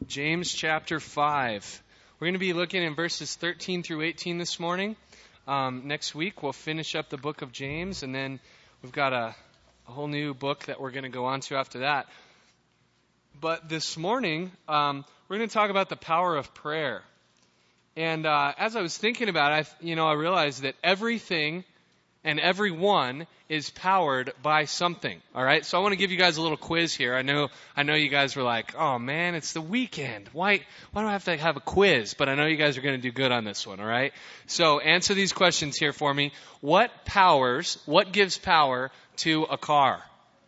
James chapter 5. We're going to be looking in verses 13 through 18 this morning. Next week we'll finish up the book of James, and then we've got a whole new book that we're going to go on to after that. But this morning we're going to talk about the power of prayer. And as I was thinking about it, I realized that everything and everyone is powered by something. All right, so I want to give you guys a little quiz here. I know you guys were like, "Oh man, it's the weekend. Why do I have to have a quiz?" But I know you guys are going to do good on this one. All right, so answer these questions here for me. What gives power to a car?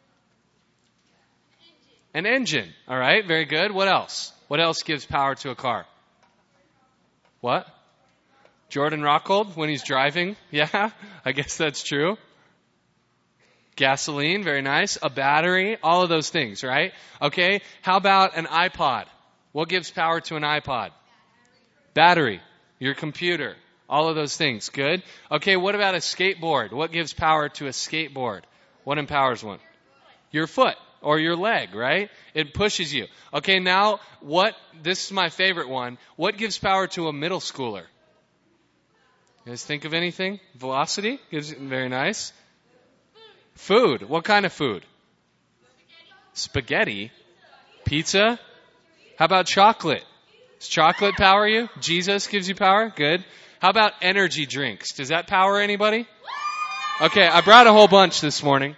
An engine. All right, very good. What else? What else gives power to a car? What? Jordan Rockhold when he's driving? Yeah, I guess that's true. Gasoline, very nice. A battery, all of those things, right? Okay, how about an iPod? What gives power to an iPod? Battery, your computer, all of those things. Good. Okay, what about a skateboard? What gives power to a skateboard? What empowers one? Your foot or your leg, right? It pushes you. Okay, now this is my favorite one. What gives power to a middle schooler? You guys think of anything? Velocity? Very nice. Food. What kind of food? Spaghetti? Pizza? How about chocolate? Does chocolate power you? Jesus gives you power? Good. How about energy drinks? Does that power anybody? Okay, I brought a whole bunch this morning.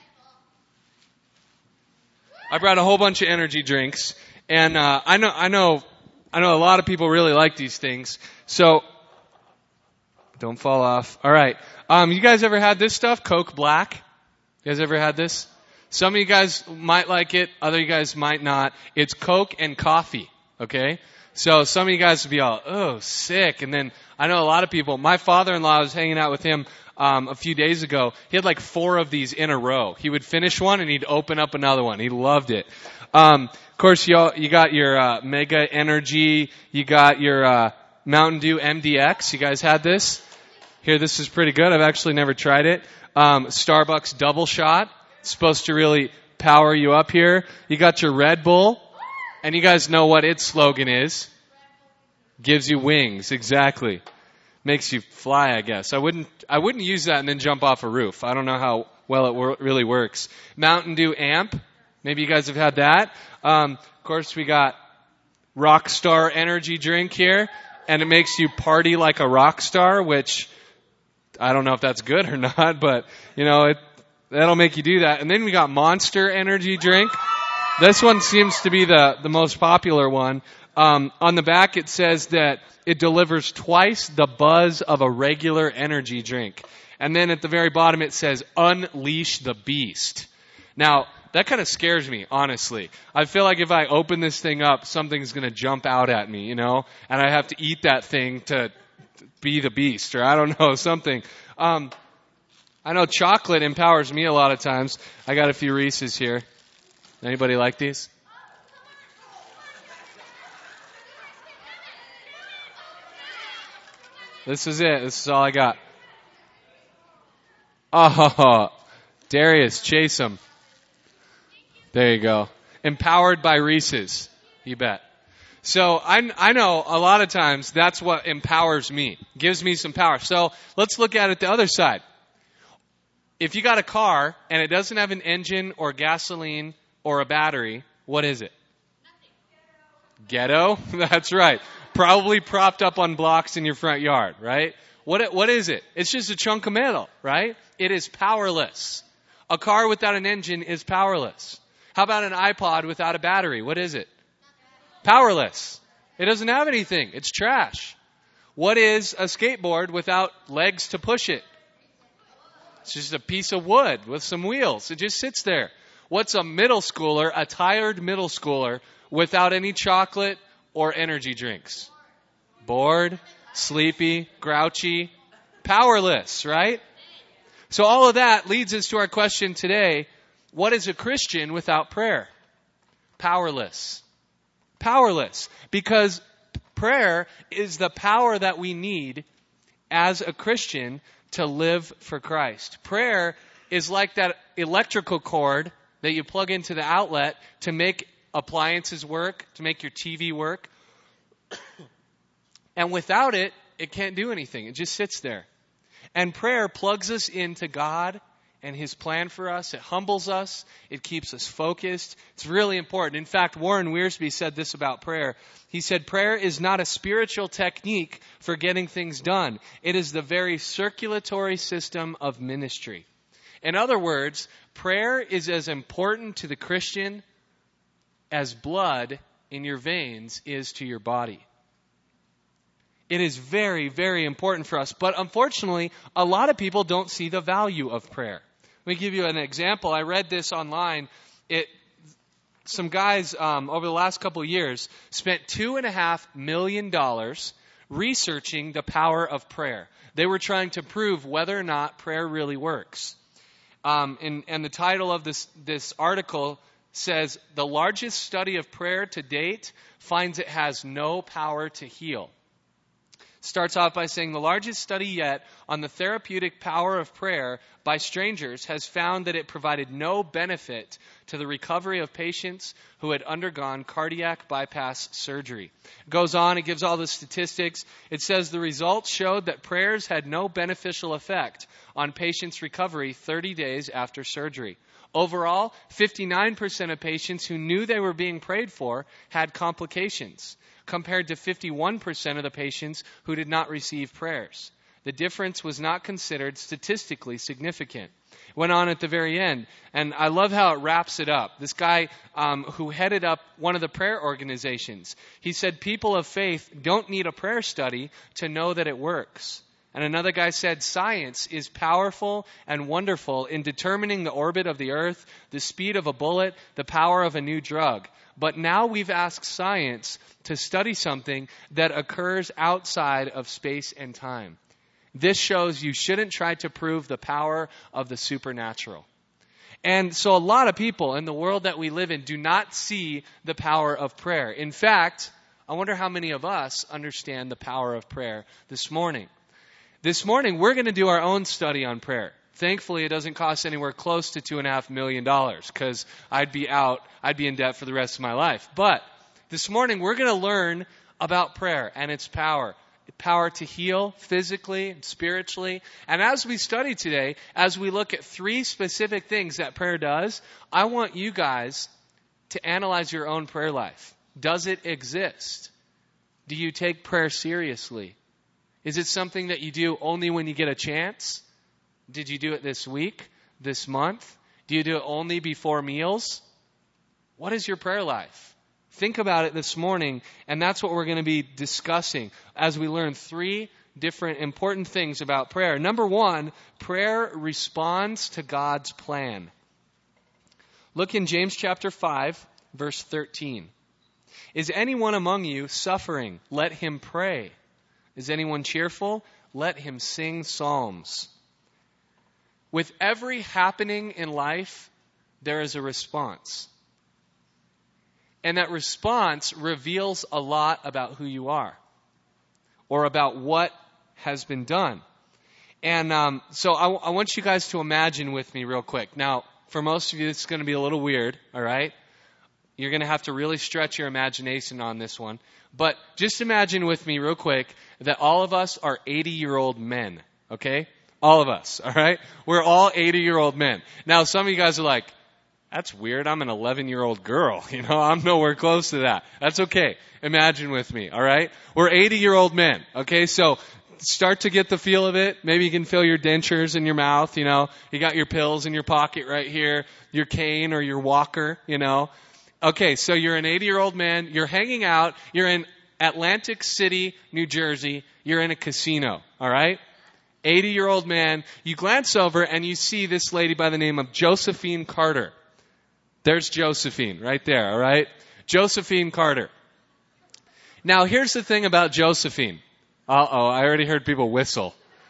I brought a whole bunch of energy drinks. And I know a lot of people really like these things. So don't fall off. All right. You guys ever had this stuff? Coke Black? You guys ever had this? Some of you guys might like it. Other you guys might not. It's Coke and coffee. Okay? So some of you guys would be all, oh, sick. And then I know a lot of people. My father-in-law, I was hanging out with him a few days ago. He had like 4 of these in a row. He would finish one and he'd open up another one. He loved it. Of course, you got your Mega Energy. You got your Mountain Dew MDX. You guys had this? Here, this is pretty good. I've actually never tried it. Starbucks Double Shot. It's supposed to really power you up here. You got your Red Bull. And you guys know what its slogan is. Gives you wings. Exactly. Makes you fly, I guess. I wouldn't use that and then jump off a roof. I don't know how well it really works. Mountain Dew Amp. Maybe you guys have had that. Of course, we got Rockstar Energy Drink here. And it makes you party like a rock star, which I don't know if that's good or not, but, that'll make you do that. And then we got Monster Energy Drink. This one seems to be the most popular one. On the back, it says that it delivers twice the buzz of a regular energy drink. And then at the very bottom, it says, Unleash the Beast. Now, that kind of scares me, honestly. I feel like if I open this thing up, something's going to jump out at me, and I have to eat that thing to be the beast, or I don't know, something. I know chocolate empowers me a lot of times. I got a few Reese's here. Anybody like these? This is it. This is all I got. Oh, Darius, chase him. There you go. Empowered by Reese's. You bet. So I know a lot of times that's what empowers me, gives me some power. So let's look at it the other side. If you got a car and it doesn't have an engine or gasoline or a battery, what is it? Ghetto? That's right. Probably propped up on blocks in your front yard, right? What is it? It's just a chunk of metal, right? It is powerless. A car without an engine is powerless. How about an iPod without a battery? What is it? Powerless. It doesn't have anything. It's trash. What is a skateboard without legs to push it? It's just a piece of wood with some wheels. It just sits there. What's a middle schooler, a tired middle schooler, without any chocolate or energy drinks? Bored, sleepy, grouchy, powerless, right? So all of that leads us to our question today. What is a Christian without prayer? Powerless. Powerless. Because prayer is the power that we need as a Christian to live for Christ. Prayer is like that electrical cord that you plug into the outlet to make appliances work, to make your TV work. And without it, it can't do anything. It just sits there. And prayer plugs us into God and His plan for us. It humbles us. It keeps us focused. It's really important. In fact, Warren Wiersbe said this about prayer. He said, prayer is not a spiritual technique for getting things done. It is the very circulatory system of ministry. In other words, prayer is as important to the Christian as blood in your veins is to your body. It is very, very important for us. But unfortunately, a lot of people don't see the value of prayer. Let me give you an example. I read this online. Some guys over the last couple of years spent $2.5 million researching the power of prayer. They were trying to prove whether or not prayer really works. And the title of this article says, the largest study of prayer to date finds it has no power to heal. Starts off by saying the largest study yet on the therapeutic power of prayer by strangers has found that it provided no benefit to the recovery of patients who had undergone cardiac bypass surgery. It goes on, it gives all the statistics. It says the results showed that prayers had no beneficial effect on patients' recovery 30 days after surgery. Overall, 59% of patients who knew they were being prayed for had complications, compared to 51% of the patients who did not receive prayers. The difference was not considered statistically significant. Went on at the very end, and I love how it wraps it up. This guy who headed up one of the prayer organizations, he said people of faith don't need a prayer study to know that it works. And another guy said, science is powerful and wonderful in determining the orbit of the earth, the speed of a bullet, the power of a new drug. But now we've asked science to study something that occurs outside of space and time. This shows you shouldn't try to prove the power of the supernatural. And so a lot of people in the world that we live in do not see the power of prayer. In fact, I wonder how many of us understand the power of prayer this morning. This morning, we're going to do our own study on prayer. Thankfully, it doesn't cost anywhere close to $2.5 million because I'd be in debt for the rest of my life. But this morning, we're going to learn about prayer and its power. Power to heal physically and spiritually. And as we study today, as we look at 3 specific things that prayer does, I want you guys to analyze your own prayer life. Does it exist? Do you take prayer seriously? Is it something that you do only when you get a chance? Did you do it this week, this month? Do you do it only before meals? What is your prayer life? Think about it this morning, and that's what we're going to be discussing as we learn 3 different important things about prayer. Number 1, prayer responds to God's plan. Look in James chapter 5, verse 13. Is anyone among you suffering? Let him pray. Is anyone cheerful? Let him sing psalms. With every happening in life, there is a response. And that response reveals a lot about who you are or about what has been done. And so I want you guys to imagine with me real quick. Now, for most of you, this is going to be a little weird, all right? You're going to have to really stretch your imagination on this one. But just imagine with me real quick that all of us are 80-year-old men, okay? All of us, all right? We're all 80-year-old men. Now, some of you guys are like, that's weird. I'm an 11-year-old girl. I'm nowhere close to that. That's okay. Imagine with me, all right? We're 80-year-old men, okay? So start to get the feel of it. Maybe you can feel your dentures in your mouth, You got your pills in your pocket right here, your cane or your walker, Okay, so you're an 80-year-old man. You're hanging out. You're in Atlantic City, New Jersey. You're in a casino, all right? 80-year-old man. You glance over and you see this lady by the name of Josephine Carter. There's Josephine right there, all right? Josephine Carter. Now, here's the thing about Josephine. Uh-oh, I already heard people whistle.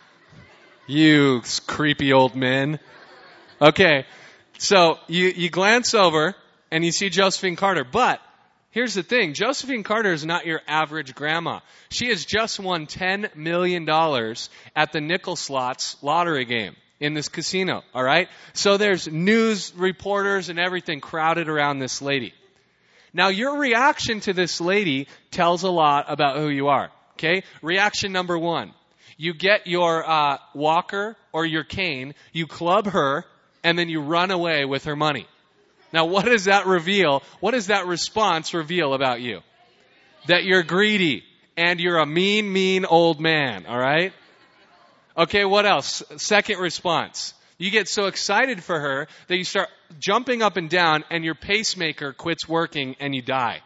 You creepy old men. Okay, so you glance over and you see Josephine Carter. But here's the thing. Josephine Carter is not your average grandma. She has just won $10 million at the nickel slots lottery game in this casino, all right? So there's news reporters and everything crowded around this lady. Now, your reaction to this lady tells a lot about who you are. Okay? Reaction number 1. You get your walker or your cane, you club her, and then you run away with her money. Now, what does that reveal? What does that response reveal about you? That you're greedy and you're a mean, mean old man, all right? Okay, what else? Second response. You get so excited for her that you start jumping up and down and your pacemaker quits working and you die.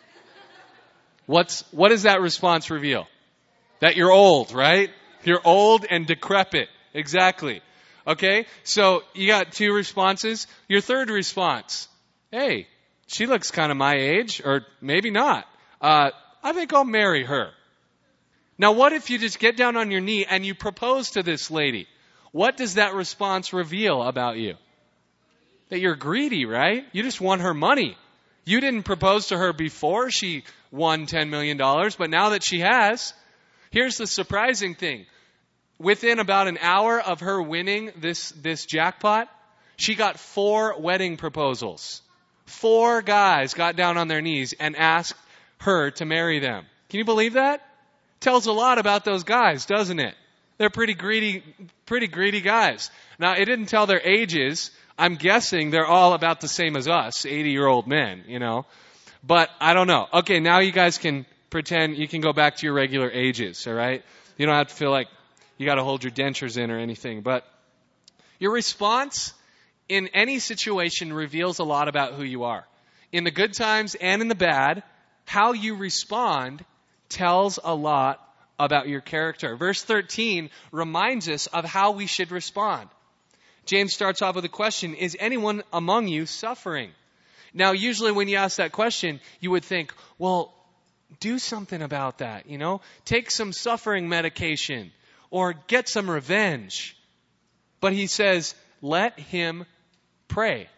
What does that response reveal? That you're old, right? You're old and decrepit. Exactly. Okay? So you got 2 responses. Your third response. Hey, she looks kind of my age, or maybe not. I think I'll marry her. Now what if you just get down on your knee and you propose to this lady? What does that response reveal about you? That you're greedy, right? You just want her money. You didn't propose to her before she won $10 million, but now that she has, here's the surprising thing. Within about an hour of her winning this jackpot, she got 4 wedding proposals. 4 guys got down on their knees and asked her to marry them. Can you believe that? Tells a lot about those guys, doesn't it? They're pretty greedy guys. Now, it didn't tell their ages. I'm guessing they're all about the same as us, 80-year-old men, you know. But I don't know. Okay, now you guys can pretend you can go back to your regular ages, all right? You don't have to feel like you got to hold your dentures in or anything. But your response in any situation reveals a lot about who you are. In the good times and in the bad, how you respond tells a lot about your character. Verse 13 reminds us of how we should respond. James starts off with a question, is anyone among you suffering? Now, usually when you ask that question, you would think, well, do something about that, you know? Take some suffering medication or get some revenge. But he says, let him pray.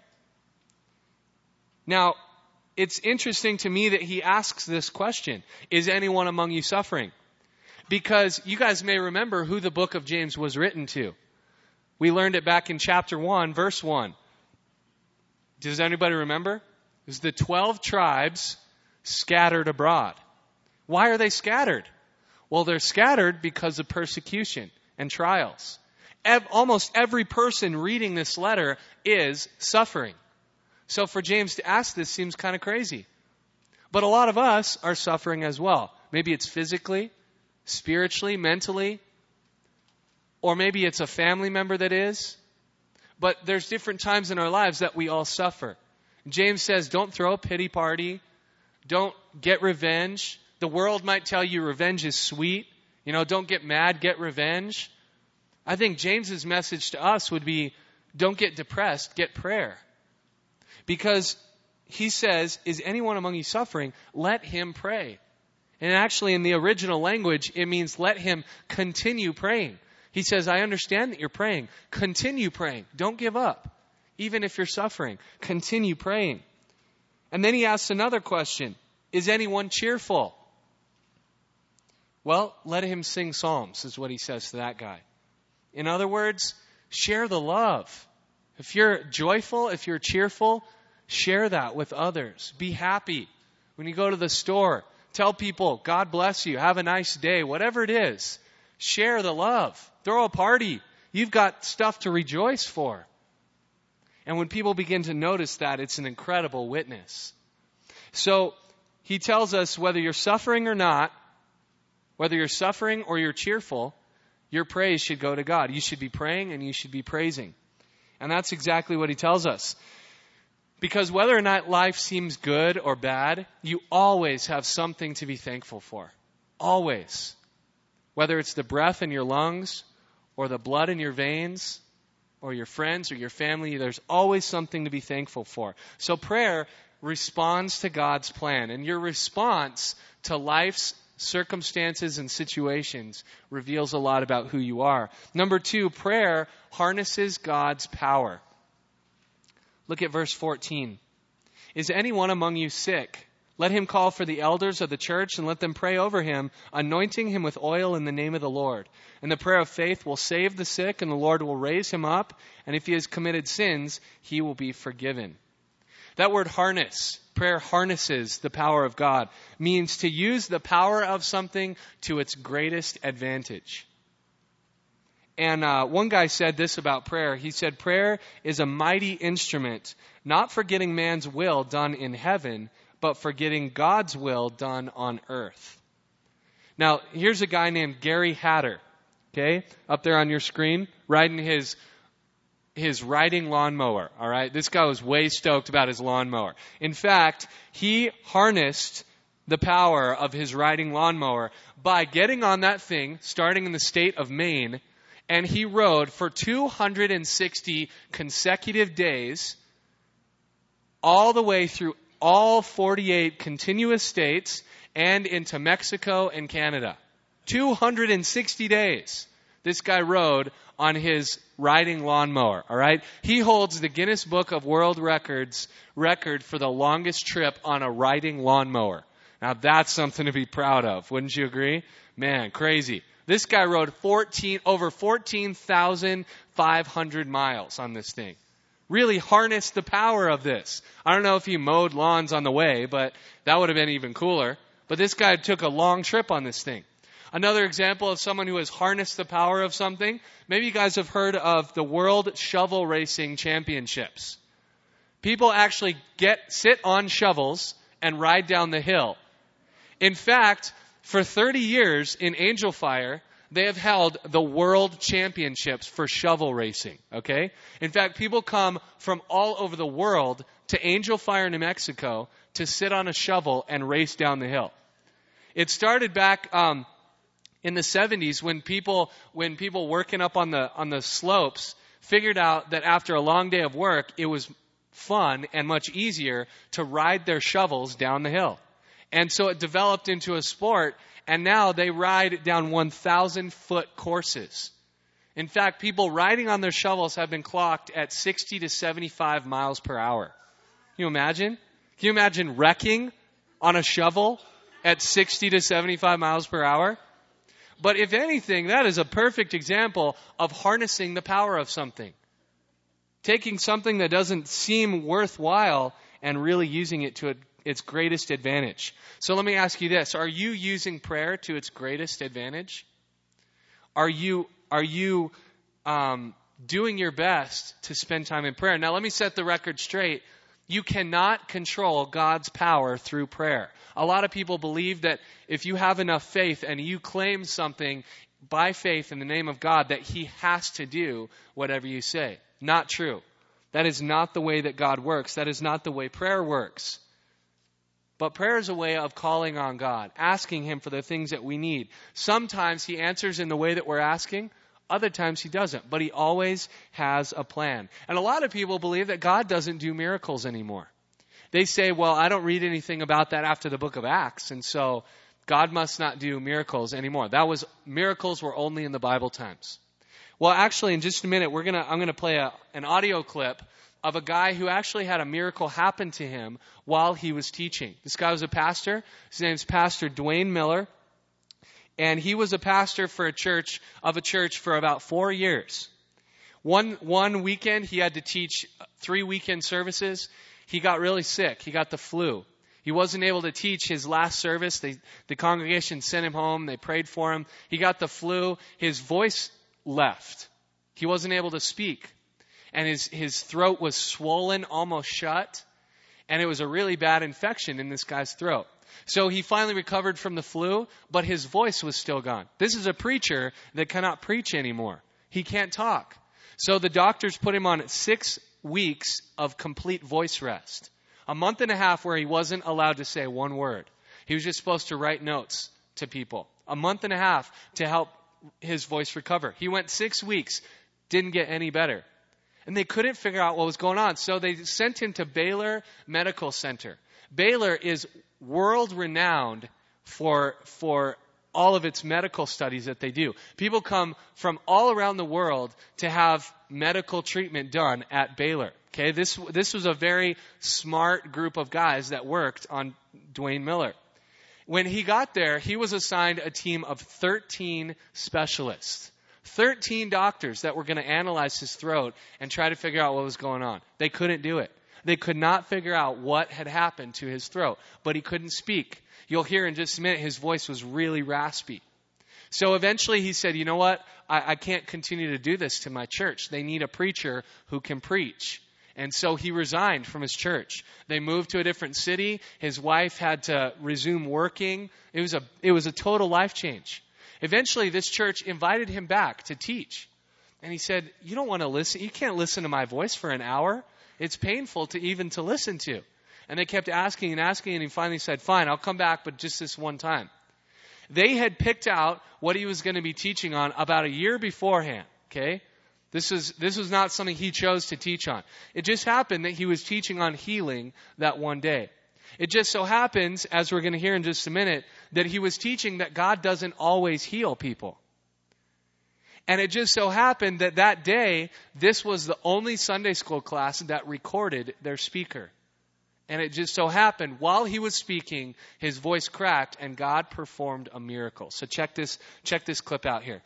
Now, it's interesting to me that he asks this question, is anyone among you suffering? Because you guys may remember who the book of James was written to. We learned it back in chapter 1, verse 1. Does anybody remember? It was the 12 tribes scattered abroad. Why are they scattered? Well, they're scattered because of persecution and trials. Almost every person reading this letter is suffering. So for James to ask this seems kind of crazy. But a lot of us are suffering as well. Maybe it's physically, spiritually, mentally, or maybe it's a family member that is. But there's different times in our lives that we all suffer. James says, don't throw a pity party. Don't get revenge. The world might tell you revenge is sweet. You know, don't get mad, get revenge. I think James's message to us would be, don't get depressed, get prayer. Because he says, is anyone among you suffering? Let him pray. And actually in the original language, it means let him continue praying. He says, I understand that you're praying. Continue praying. Don't give up. Even if you're suffering, continue praying. And then he asks another question. Is anyone cheerful? Well, let him sing psalms, is what he says to that guy. In other words, share the love. If you're joyful, if you're cheerful, share that with others. Be happy. When you go to the store, tell people, God bless you, have a nice day, whatever it is. Share the love. Throw a party. You've got stuff to rejoice for. And when people begin to notice that, it's an incredible witness. So he tells us whether you're suffering or not, whether you're suffering or you're cheerful, your praise should go to God. You should be praying and you should be praising. And that's exactly what he tells us. Because whether or not life seems good or bad, you always have something to be thankful for. Always. Whether it's the breath in your lungs or the blood in your veins or your friends or your family, there's always something to be thankful for. So prayer responds to God's plan. And your response to life's circumstances and situations reveals a lot about who you are. Number 2, prayer harnesses God's power. Look at verse 14. Is anyone among you sick? Let him call for the elders of the church and let them pray over him, anointing him with oil in the name of the Lord. And the prayer of faith will save the sick, and the Lord will raise him up. And if he has committed sins, he will be forgiven. That word harness, prayer harnesses the power of God, means to use the power of something to its greatest advantage. And one guy said this about prayer. He said, prayer is a mighty instrument, not for getting man's will done in heaven, but for getting God's will done on earth. Now, here's a guy named Gary Hatter, okay, up there on your screen, riding his riding lawnmower, all right? This guy was way stoked about his lawnmower. In fact, he harnessed the power of his riding lawnmower by getting on that thing, starting in the state of Maine, and he rode for 260 consecutive days all the way through all 48 continuous states and into Mexico and Canada. 260 days this guy rode on his riding lawnmower, all right? He holds the Guinness Book of World Records record for the longest trip on a riding lawnmower. Now that's something to be proud of, wouldn't you agree? Man, crazy. This guy rode over 14,500 miles on this thing. Really harnessed the power of this. I don't know if he mowed lawns on the way, but that would have been even cooler. But this guy took a long trip on this thing. Another example of someone who has harnessed the power of something, maybe you guys have heard of the World Shovel Racing Championships. People actually sit on shovels and ride down the hill. In fact, for 30 years in Angel Fire, they have held the world championships for shovel racing, okay? In fact, people come from all over the world to Angel Fire, New Mexico to sit on a shovel and race down the hill. It started back in the 70s when people working up on the slopes figured out that after a long day of work, it was fun and much easier to ride their shovels down the hill. And so it developed into a sport, and now they ride down 1,000-foot courses. In fact, people riding on their shovels have been clocked at 60 to 75 miles per hour. Can you imagine? Can you imagine wrecking on a shovel at 60 to 75 miles per hour? But if anything, that is a perfect example of harnessing the power of something. Taking something that doesn't seem worthwhile and really using it to its greatest advantage. So let me ask you this. Are you using prayer to its greatest advantage? Are you doing your best to spend time in prayer? Now let me set the record straight. You cannot control God's power through prayer. A lot of people believe that if you have enough faith and you claim something by faith in the name of God, that He has to do whatever you say. Not true. That is not the way that God works. That is not the way prayer works. But prayer is a way of calling on God, asking Him for the things that we need. Sometimes He answers in the way that we're asking. Other times He doesn't. But He always has a plan. And a lot of people believe that God doesn't do miracles anymore. They say, well, I don't read anything about that after the book of Acts, and so God must not do miracles anymore. Miracles were only in the Bible times. Well, actually, in just a minute, I'm gonna play an audio clip of a guy who actually had a miracle happen to him while he was teaching. This guy was a pastor. His name's Pastor Dwayne Miller. And he was a pastor for a church for about 4 years. One weekend, he had to teach 3 weekend services. He got really sick. He got the flu. He wasn't able to teach his last service. The congregation sent him home. They prayed for him. He got the flu. His voice left. He wasn't able to speak. And his throat was swollen, almost shut. And it was a really bad infection in this guy's throat. So he finally recovered from the flu, but his voice was still gone. This is a preacher that cannot preach anymore. He can't talk. So the doctors put him on 6 weeks of complete voice rest. A month and a half where he wasn't allowed to say one word. He was just supposed to write notes to people. A month and a half to help his voice recover. He went 6 weeks, didn't get any better. And they couldn't figure out what was going on. So they sent him to Baylor Medical Center. Baylor is world renowned for all of its medical studies that they do. People come from all around the world to have medical treatment done at Baylor. Okay, this was a very smart group of guys that worked on Dwayne Miller. When he got there, he was assigned a team of 13 specialists. 13 doctors that were going to analyze his throat and try to figure out what was going on. They couldn't do it. They could not figure out what had happened to his throat, but he couldn't speak. You'll hear in just a minute his voice was really raspy. So eventually he said, you know what? I can't continue to do this to my church. They need a preacher who can preach. And so he resigned from his church. They moved to a different city. His wife had to resume working. It was a total life change. Eventually this church invited him back to teach. And he said, you don't want to listen. You can't listen to my voice for an hour. It's painful to listen to. And they kept asking and asking, and he finally said, fine, I'll come back, but just this one time. They had picked out what he was going to be teaching on about a year beforehand, okay? This was not something he chose to teach on. It just happened that he was teaching on healing that one day. It just so happens, as we're going to hear in just a minute, that he was teaching that God doesn't always heal people. And it just so happened that that day, this was the only Sunday school class that recorded their speaker. And it just so happened, while he was speaking, his voice cracked and God performed a miracle. So check this clip out here.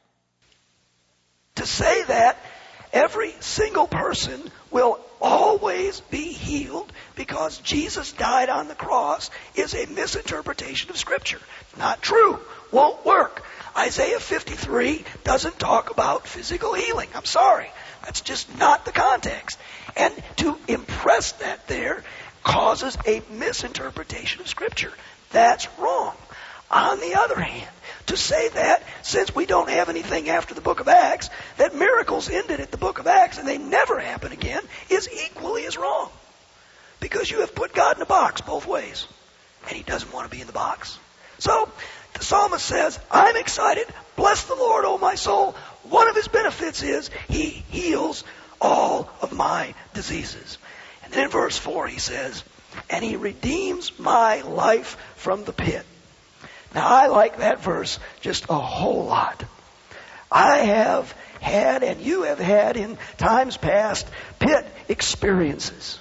To say that every single person will always be healed because Jesus died on the cross is a misinterpretation of Scripture. Not true. Won't work. Isaiah 53 doesn't talk about physical healing. I'm sorry. That's just not the context. And to impress that there causes a misinterpretation of Scripture. That's wrong. On the other hand, to say that since we don't have anything after the book of Acts, that miracles ended at the book of Acts and they never happen again is equally as wrong. Because you have put God in a box both ways. And he doesn't want to be in the box. So, the psalmist says, I'm excited. Bless the Lord, O my soul. One of his benefits is he heals all of my diseases. And then in verse 4 he says, and he redeems my life from the pit. Now I like that verse just a whole lot. I have had, and you have had in times past, pit experiences.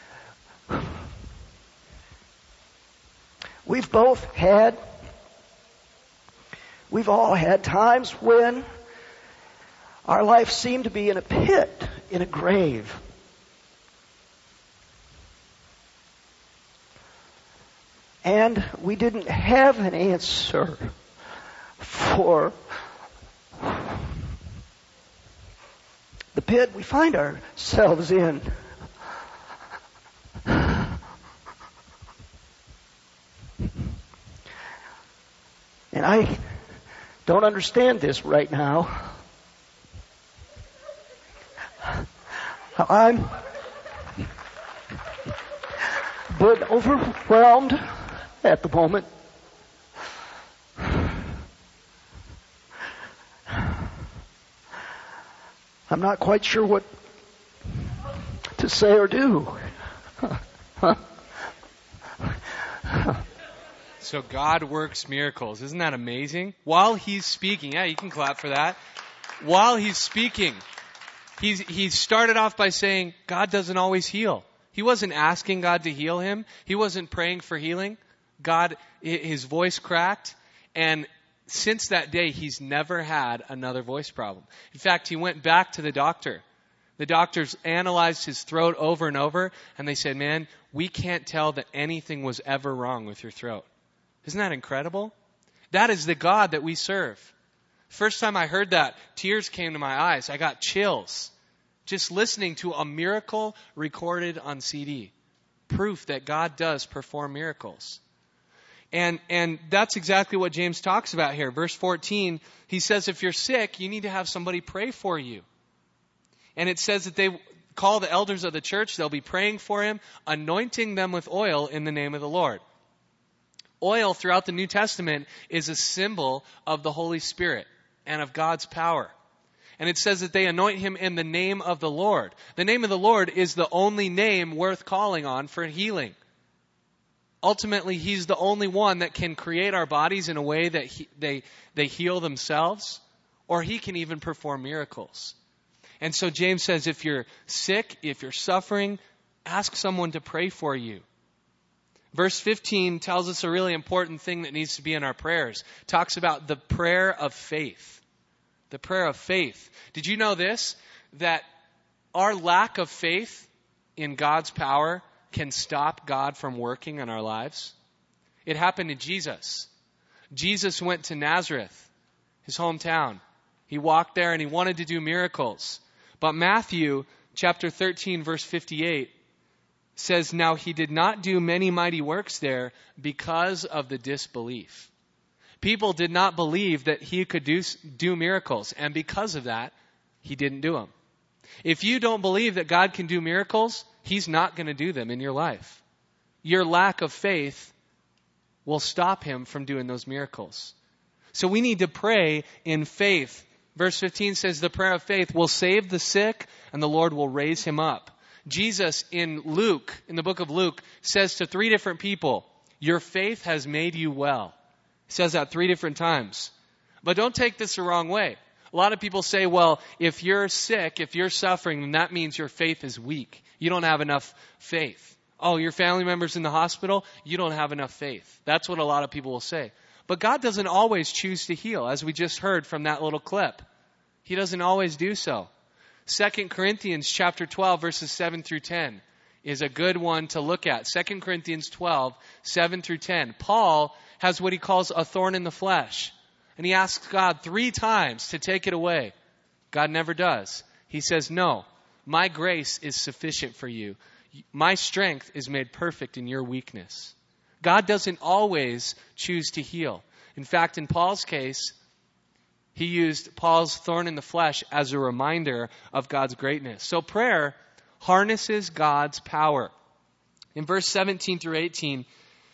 We've all had times when our life seemed to be in a pit, in a grave. And we didn't have an answer for the pit we find ourselves in. And I don't understand this right now. I'm but overwhelmed at the moment. I'm not quite sure what to say or do. So God works miracles. Isn't that amazing? While he's speaking, yeah, you can clap for that. While he's speaking, he started off by saying, God doesn't always heal. He wasn't asking God to heal him. He wasn't praying for healing. God, his voice cracked, and since that day, he's never had another voice problem. In fact, he went back to the doctor. The doctors analyzed his throat over and over, and they said, man, we can't tell that anything was ever wrong with your throat. Isn't that incredible? That is the God that we serve. First time I heard that, tears came to my eyes. I got chills. Just listening to a miracle recorded on CD. Proof that God does perform miracles. And that's exactly what James talks about here. Verse 14, he says if you're sick, you need to have somebody pray for you. And it says that they call the elders of the church. They'll be praying for him, anointing them with oil in the name of the Lord. Oil throughout the New Testament is a symbol of the Holy Spirit and of God's power. And it says that they anoint him in the name of the Lord. The name of the Lord is the only name worth calling on for healing. Ultimately, he's the only one that can create our bodies in a way that they heal themselves, or he can even perform miracles. And so James says if you're sick, if you're suffering, ask someone to pray for you. Verse 15 tells us a really important thing that needs to be in our prayers. It talks about the prayer of faith. The prayer of faith. Did you know this? That our lack of faith in God's power can stop God from working in our lives? It happened to Jesus. Jesus went to Nazareth, his hometown. He walked there and he wanted to do miracles. But Matthew chapter 13, verse 58 says, "Now he did not do many mighty works there because of the disbelief." People did not believe that he could do miracles, and because of that, he didn't do them. If you don't believe that God can do miracles, he's not going to do them in your life. Your lack of faith will stop him from doing those miracles. So we need to pray in faith. Verse 15 says the prayer of faith will save the sick and the Lord will raise him up. Jesus in Luke, in the book of Luke, says to 3 different people, your faith has made you well. He says that 3 different times. But don't take this the wrong way. A lot of people say, well, if you're sick, if you're suffering, then that means your faith is weak. You don't have enough faith. Oh, your family member's in the hospital? You don't have enough faith. That's what a lot of people will say. But God doesn't always choose to heal, as we just heard from that little clip. He doesn't always do so. 2 Corinthians chapter 12, verses 7 through 10 is a good one to look at. 2 Corinthians 12, 7 through 10. Paul has what he calls a thorn in the flesh. And he asks God 3 times to take it away. God never does. He says, no, my grace is sufficient for you. My strength is made perfect in your weakness. God doesn't always choose to heal. In fact, in Paul's case, he used Paul's thorn in the flesh as a reminder of God's greatness. So prayer harnesses God's power. In verse 17 through 18,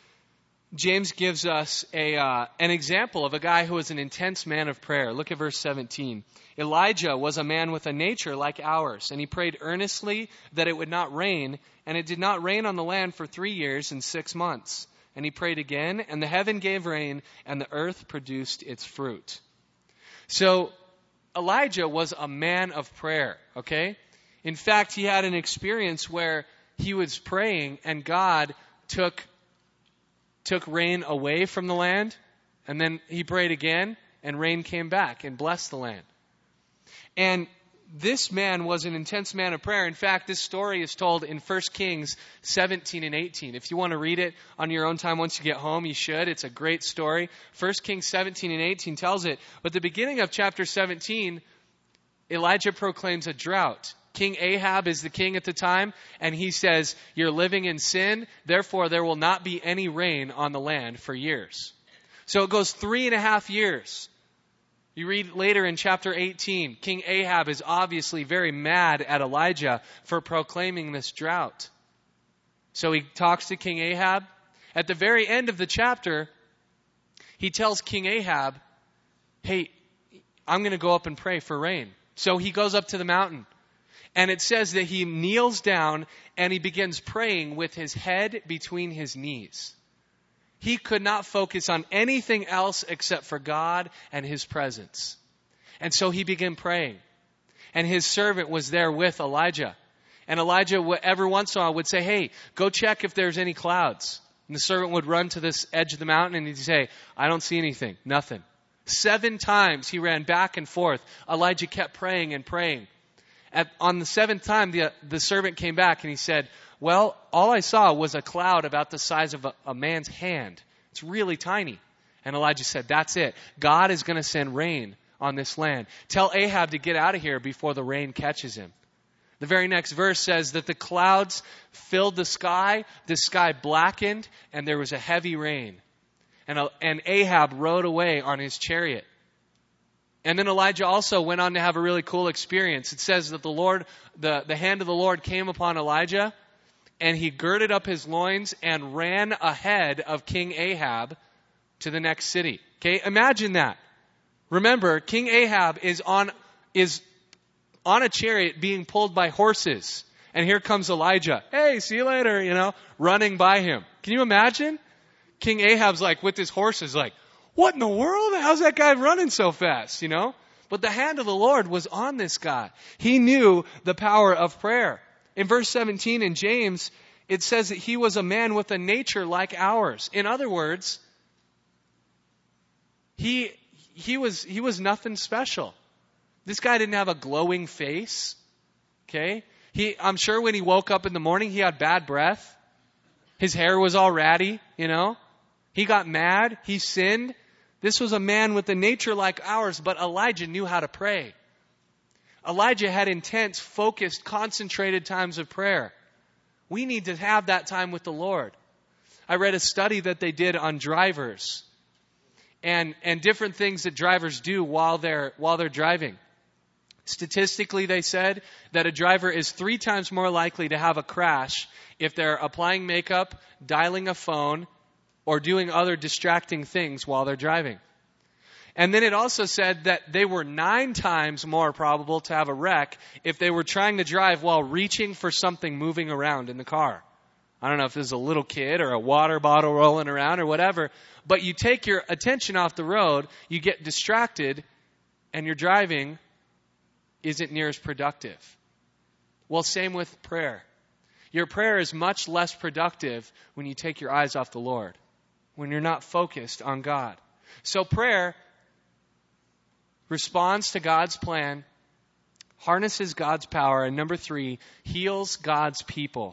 James gives us an example of a guy who was an intense man of prayer. Look at verse 17. Elijah was a man with a nature like ours, and he prayed earnestly that it would not rain, and it did not rain on the land for 3 years and 6 months. And he prayed again, and the heaven gave rain, and the earth produced its fruit. So Elijah was a man of prayer, okay? In fact, he had an experience where he was praying, and God took rain away from the land, and then he prayed again, and rain came back and blessed the land. And this man was an intense man of prayer. In fact, this story is told in 1 Kings 17 and 18. If you want to read it on your own time once you get home, you should. It's a great story. 1 Kings 17 and 18 tells it. But the beginning of chapter 17, Elijah proclaims a drought. King Ahab is the king at the time, and he says, you're living in sin, therefore there will not be any rain on the land for years. So it goes 3.5 years. You read later in chapter 18, King Ahab is obviously very mad at Elijah for proclaiming this drought. So he talks to King Ahab. At the very end of the chapter, he tells King Ahab, hey, I'm going to go up and pray for rain. So he goes up to the mountain. And it says that he kneels down and he begins praying with his head between his knees. He could not focus on anything else except for God and his presence. And so he began praying. And his servant was there with Elijah. And Elijah, every once in a while, would say, hey, go check if there's any clouds. And the servant would run to this edge of the mountain and he'd say, I don't see anything, nothing. 7 times he ran back and forth. Elijah kept praying and praying. On the 7th time, the servant came back and he said, well, all I saw was a cloud about the size of a man's hand. It's really tiny. And Elijah said, that's it. God is going to send rain on this land. Tell Ahab to get out of here before the rain catches him. The very next verse says that the clouds filled the sky blackened, and there was a heavy rain. And Ahab rode away on his chariot. And then Elijah also went on to have a really cool experience. It says that the hand of the Lord came upon Elijah, and he girded up his loins and ran ahead of King Ahab to the next city. Okay, imagine that. Remember, King Ahab is on a chariot being pulled by horses. And here comes Elijah. Hey, see you later, running by him. Can you imagine? King Ahab's like with his horses like, what in the world? How's that guy running so fast, But the hand of the Lord was on this guy. He knew the power of prayer. In verse 17 in James, it says that he was a man with a nature like ours. In other words, he was nothing special. This guy didn't have a glowing face. Okay? I'm sure when he woke up in the morning, he had bad breath. His hair was all ratty, He got mad. He sinned. This was a man with a nature like ours, but Elijah knew how to pray. Elijah had intense, focused, concentrated times of prayer. We need to have that time with the Lord. I read a study that they did on drivers and different things that drivers do while they're driving. Statistically, they said that a driver is 3 times more likely to have a crash if they're applying makeup, dialing a phone, or doing other distracting things while they're driving. And then it also said that they were 9 times more probable to have a wreck if they were trying to drive while reaching for something moving around in the car. I don't know if there's a little kid or a water bottle rolling around or whatever, but you take your attention off the road, you get distracted, and your driving isn't near as productive. Well, same with prayer. Your prayer is much less productive when you take your eyes off the Lord, when you're not focused on God. So prayer responds to God's plan, harnesses God's power, and number 3, heals God's people.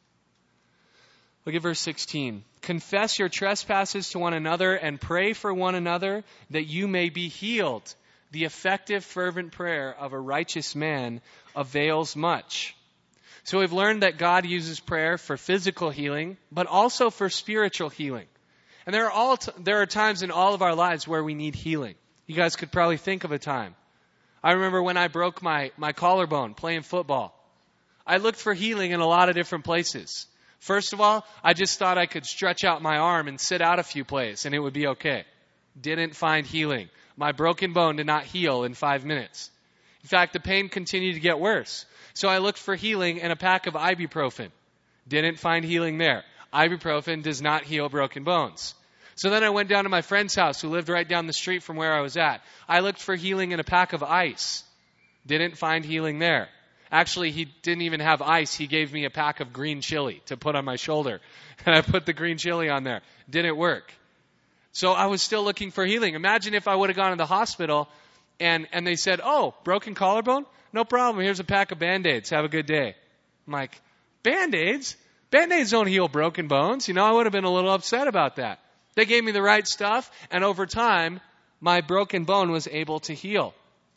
Look at verse 16. Confess your trespasses to one another and pray for one another that you may be healed. The effective, fervent prayer of a righteous man avails much. So we've learned that God uses prayer for physical healing, but also for spiritual healing. And there are times in all of our lives where we need healing. You guys could probably think of a time. I remember when I broke my collarbone playing football. I looked for healing in a lot of different places. First of all, I just thought I could stretch out my arm and sit out a few plays and it would be okay. Didn't find healing. My broken bone did not heal in 5 minutes. In fact, the pain continued to get worse. So I looked for healing in a pack of ibuprofen. Didn't find healing there. Ibuprofen does not heal broken bones. So then I went down to my friend's house who lived right down the street from where I was at. I looked for healing in a pack of ice. Didn't find healing there. Actually, he didn't even have ice. He gave me a pack of green chili to put on my shoulder. And I put the green chili on there. Didn't work. So I was still looking for healing. Imagine if I would have gone to the hospital and they said, oh, broken collarbone? No problem. Here's a pack of Band-Aids. Have a good day. I'm like, Band-Aids? Band-Aids don't heal broken bones. I would have been a little upset about that. They gave me the right stuff, and over time, my broken bone was able to heal.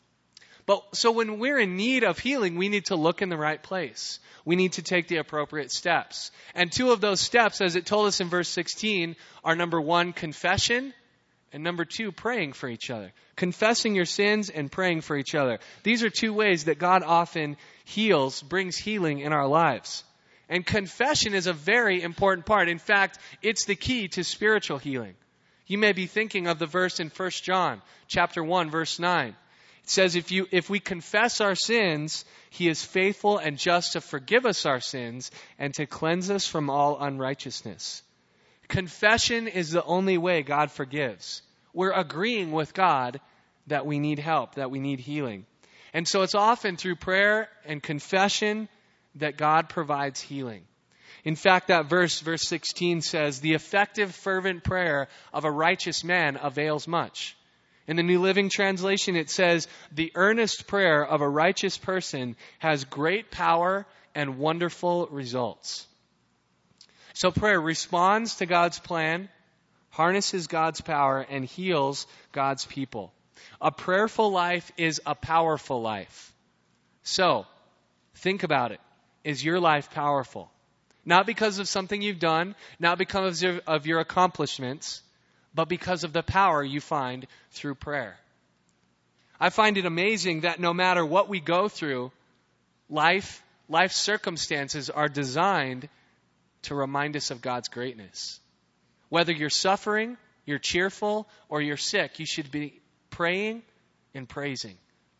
But so when we're in need of healing, we need to look in the right place. We need to take the appropriate steps. And 2 of those steps, as it told us in verse 16, are number 1, confession, and number 2, praying for each other. Confessing your sins and praying for each other. These are 2 ways that God often brings healing in our lives. And confession is a very important part. In fact, it's the key to spiritual healing. You may be thinking of the verse in 1 John chapter 1, verse 9. It says, if we confess our sins, He is faithful and just to forgive us our sins and to cleanse us from all unrighteousness. Confession is the only way God forgives. We're agreeing with God that we need help, that we need healing. And so it's often through prayer and confession that God provides healing. In fact, that verse 16 says, the effective, fervent prayer of a righteous man avails much. In the New Living Translation, it says, the earnest prayer of a righteous person has great power and wonderful results. So prayer responds to God's plan, harnesses God's power, and heals God's people. A prayerful life is a powerful life. So, think about it. Is your life powerful? Not because of something you've done, not because of your accomplishments, but because of the power you find through prayer. I find it amazing that no matter what we go through, life circumstances are designed to remind us of God's greatness. Whether you're suffering, you're cheerful, or you're sick, you should be praying and praising.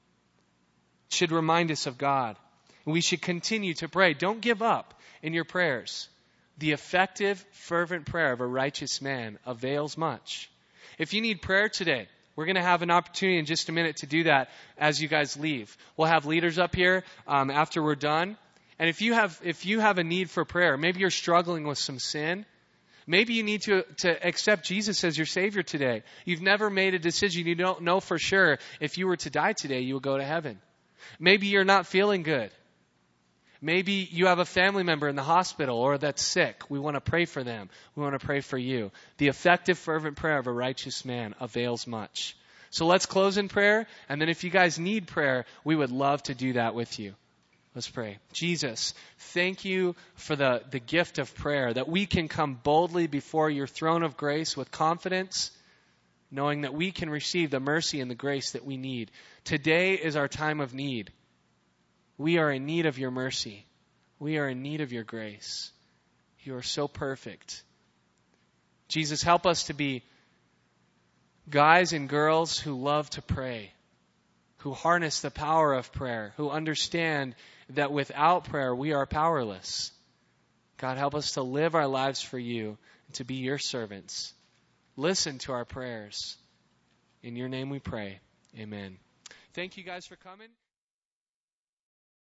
It should remind us of God. We should continue to pray. Don't give up in your prayers. The effective, fervent prayer of a righteous man avails much. If you need prayer today, we're going to have an opportunity in just a minute to do that as you guys leave. We'll have leaders up here after we're done. And if you have a need for prayer, maybe you're struggling with some sin, maybe you need to accept Jesus as your Savior today. You've never made a decision. You don't know for sure if you were to die today, you will go to heaven. Maybe you're not feeling good. Maybe you have a family member in the hospital or that's sick. We want to pray for them. We want to pray for you. The effective, fervent prayer of a righteous man avails much. So let's close in prayer, and then if you guys need prayer, we would love to do that with you. Let's pray. Jesus, thank you for the gift of prayer, that we can come boldly before your throne of grace with confidence, knowing that we can receive the mercy and the grace that we need. Today is our time of need. We are in need of your mercy. We are in need of your grace. You are so perfect. Jesus, help us to be guys and girls who love to pray, who harness the power of prayer, who understand that without prayer we are powerless. God, help us to live our lives for you and to be your servants. Listen to our prayers. In your name we pray. Amen. Thank you guys for coming.